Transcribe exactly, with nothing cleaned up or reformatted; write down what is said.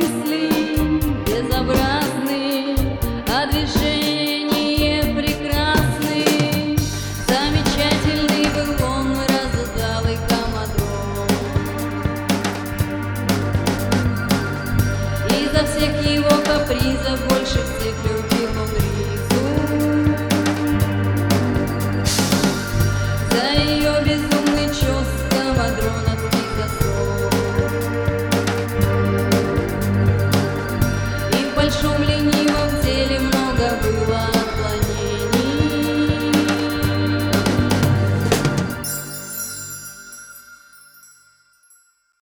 мысли безобразны, а движения прекрасны. Замечательный был он, разудалый комодрон. Изо всех его капризов больше всех любил он Ризу. За ее безумный чес комодроновский засов. И в большом ли